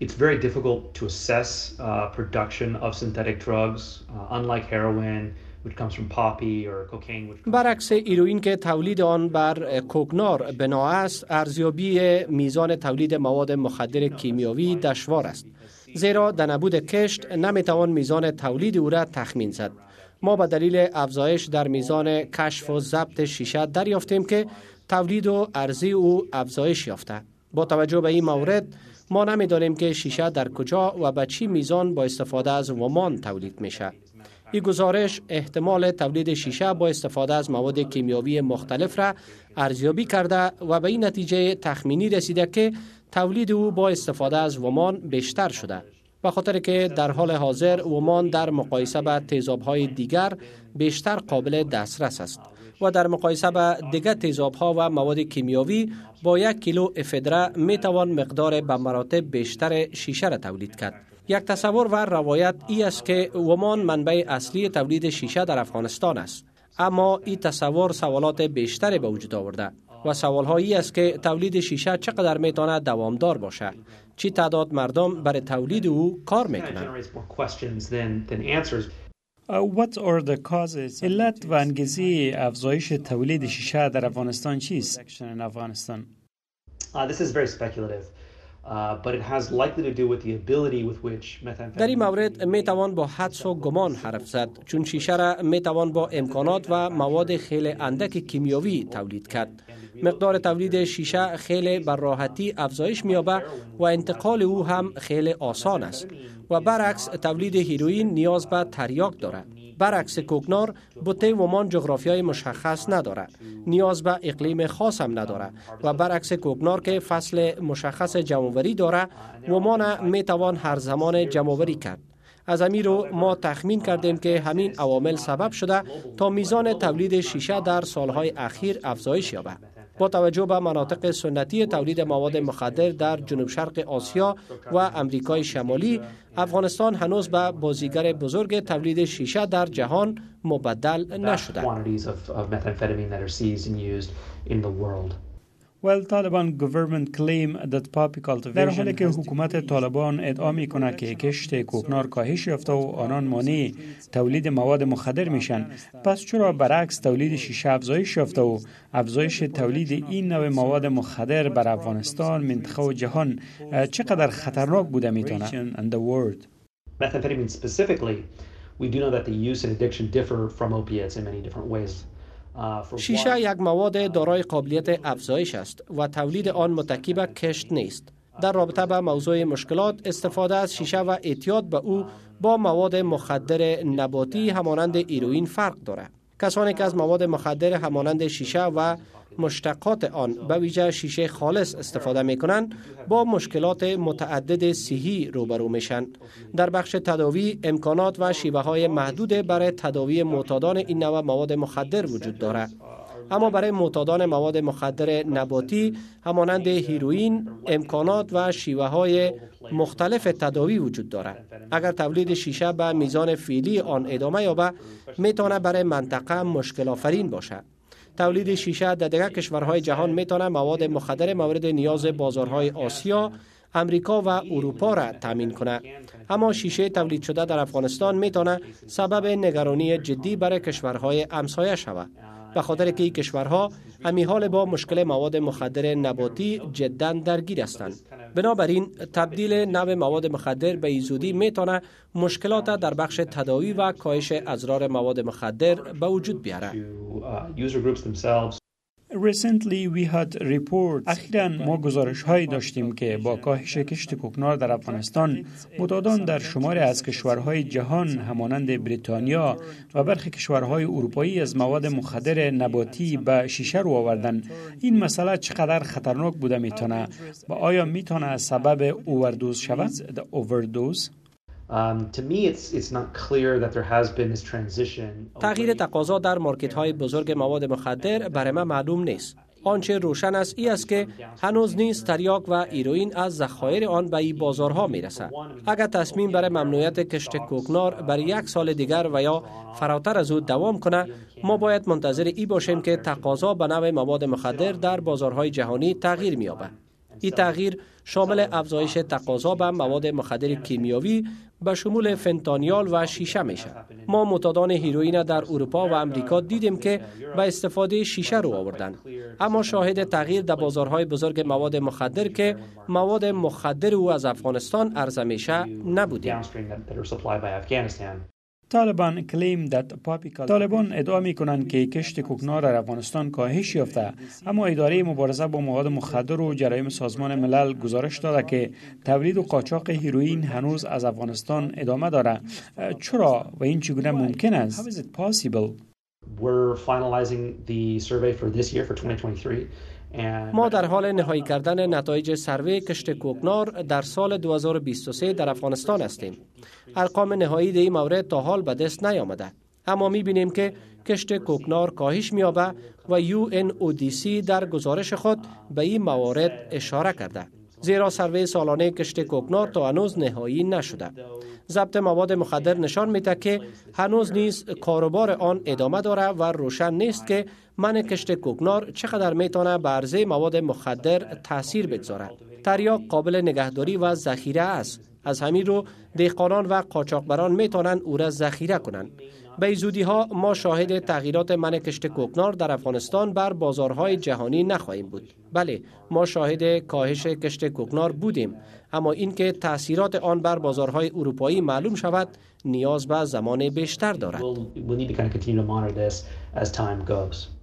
It's very difficult to assess production of synthetic drugs, unlike heroin, which comes from poppy or cocaine. برعکس هیروئین که تولید آن بر کوکنار بنا است، ارزیابی میزان تولید مواد مخدر کیمیاوی دشوار است. زیرا در نبود کشت نمیتوان میزان تولید او را تخمین زد. ما به دلیل افزایش در میزان کشف و ضبط شیشه دریافتیم که تولید و عرضه او افزایش یافته. با توجه به این مورد ما نمیدانیم که شیشه در کجا و به چی میزان با استفاده از ومان تولید میشه. این گزارش احتمال تولید شیشه با استفاده از مواد کیمیاوی مختلف را ارزیابی کرده و به این نتیجه تخمینی رسیده که تولید او با استفاده از ومان بیشتر شده. به خاطر که در حال حاضر ومان در مقایسه با تیزاب‌های دیگر بیشتر قابل دسترس است و در مقایسه با دیگر تیزاب‌ها و مواد کیمیاوی با 1 کیلو افدره می توان مقدار به مراتب بیشتر شیشه را تولید کرد. یک تصور و روایت ای است که ومان منبع اصلی تولید شیشه در افغانستان است، اما این تصور سوالات بیشتری به وجود آورده و سوال‌هایی است که تولید شیشه چقدر میتونه دوامدار باشه، چی تعداد مردم برای تولید او کار میکنند. علت و انگیزه افزایش تولید شیشه در افغانستان چیست؟ This is very speculative. But it has likely to do with the ability with which methamphetamine. در این مورد می توان با حدس و گمان حرف زد، چون شیشه را می توان با امکانات و مواد خیلی اندک کیمیاوی تولید کرد. مقدار تولید شیشه خیلی بر راحتی افزایش می‌یابد و انتقال او هم خیلی آسان است و برعکس تولید هیروئین نیاز به تریاک دارد. برعکس کوکنار بوته ومان جغرافیای مشخص نداره، نیاز به اقلیم خاص هم نداره و برعکس کوکنار که فصل مشخص جمع‌آوری داره، ومان میتوان هر زمان جمع‌آوری کرد. از همین رو ما تخمین کردیم که همین عوامل سبب شده تا میزان تولید شیشه در سالهای اخیر افزایش یابد. با توجه به مناطق سنتی تولید مواد مخدر در جنوب شرق آسیا و امریکای شمالی، افغانستان هنوز به بازیگر بزرگ تولید شیشه در جهان مبدل نشده. در حالی که حکومت طالبان ادعا می‌کند که کشت کوکنار کاهش یافته و آنان مانع تولید مواد مخدر میشن، پس چرا برعکس تولید شیشه افزایش یافته و افزایش تولید این نوع مواد مخدر بر افغانستان، منطقه و جهان چقدر خطرناک بوده میتونه؟ Methamphetamine specifically, we do know that the use and addiction differ from opiates in many different ways. شیشه یک مواد دارای قابلیت افزایش است و تولید آن متکی به کشت نیست. در رابطه با موضوع مشکلات، استفاده از شیشه و اعتیاد به او با مواد مخدر نباتی همانند هیروئین فرق دارد. کسانی که از مواد مخدر همانند شیشه و مشتقات آن به ویژه شیشه خالص استفاده می کنند با مشکلات متعدد صحی روبرو میشن. در بخش تداوی امکانات و شیوه های محدود برای تداوی معتادان این نوع مواد مخدر وجود دارد، اما برای معتادان مواد مخدر نباتی همانند هیروئین امکانات و شیوه های مختلف تداوی وجود دارد. اگر تولید شیشه به میزان فعلی آن ادامه یابد، میتونه برای منطقه مشکل آفرین باشد. تولید شیشه در دیگر کشورهای جهان میتونه مواد مخدر مورد نیاز بازارهای آسیا، امریکا و اروپا را تامین کنه، اما شیشه تولید شده در افغانستان میتونه سبب نگرانی جدی برای کشورهای همسایه شود، به خاطر که این کشورها همین حال با مشکل مواد مخدر نباتی جدا درگیر هستند. بنابراین تبدیل نوع مواد مخدر به زودی میتونه مشکلات در بخش تداوی و کاهش اضرار مواد مخدر به وجود بیاره. اخیراً ما گزارش‌هایی داشتیم که با کاهش کشت کوکنار در افغانستان، معتادان در شماری از کشورهای جهان همانند بریتانیا و برخی کشورهای اروپایی از مواد مخدر نباتی به شیشه رو آوردن. این مسئله چقدر خطرناک بوده میتونه و آیا میتونه سبب اووردوز شود؟ تغییر تقاضا در مارکت‌های بزرگ مواد مخدر برای من معلوم نیست. آنچه روشن است این است که هنوز نیز تریاک و هیروئین از ذخایر آن به این بازارها میرسد. اگر تصمیم برای ممنوعیت کشت کوکنار برای 1 سال دیگر و یا فراتر از او دوام کنه، ما باید منتظر این باشیم که تقاضا به نوع مواد مخدر در بازارهای جهانی تغییر می‌یابد. این تغییر شامل افزایش تقاضا به مواد مخدر کیمیاوی به شمول فنتانیال و شیشه میشه. ما معتادان هیروئین در اروپا و امریکا دیدیم که به استفاده شیشه رو آوردن، اما شاهد تغییر در بازارهای بزرگ مواد مخدر که مواد مخدر او از افغانستان عرضه میشه نبودیم. طالبان ادعا می کنند که کشت کوکنار در افغانستان کاهش یافته، اما اداره مبارزه با مواد مخدر و جرایم سازمان ملل گزارش داده که تولید و قاچاق هیروئین هنوز از افغانستان ادامه دارد. چرا و این چگونه ممکن است؟ ما در حال نهایی کردن نتایج سروی کشت کوکنار در سال 2023 در افغانستان هستیم. ارقام نهایی در این مورد تا حال به دست نیامده، اما می‌بینیم که کشت کوکنار کاهش می‌یابه و UNODC در گزارش خود به این موارد اشاره کرده. زیرا سروی سالانه کشت کوکنار تا هنوز نهایی نشده. ضبط مواد مخدر نشان میده که هنوز نیز کاروبار آن ادامه داره و روشن نیست که منع کشت کوکنار چقدر میتونه بر عرضه مواد مخدر تاثیر بگذاره. تریاک قابل نگهداری و ذخیره است. از همین رو دهقانان و قاچاقبران میتونن او را ذخیره کنند. به زودی ها ما شاهد تغییرات منع کشت کوکنار در افغانستان بر بازارهای جهانی نخواهیم بود. بله، ما شاهد کاهش کشت کوکنار بودیم، اما اینکه تاثیرات آن بر بازارهای اروپایی معلوم شود نیاز به زمان بیشتر دارد.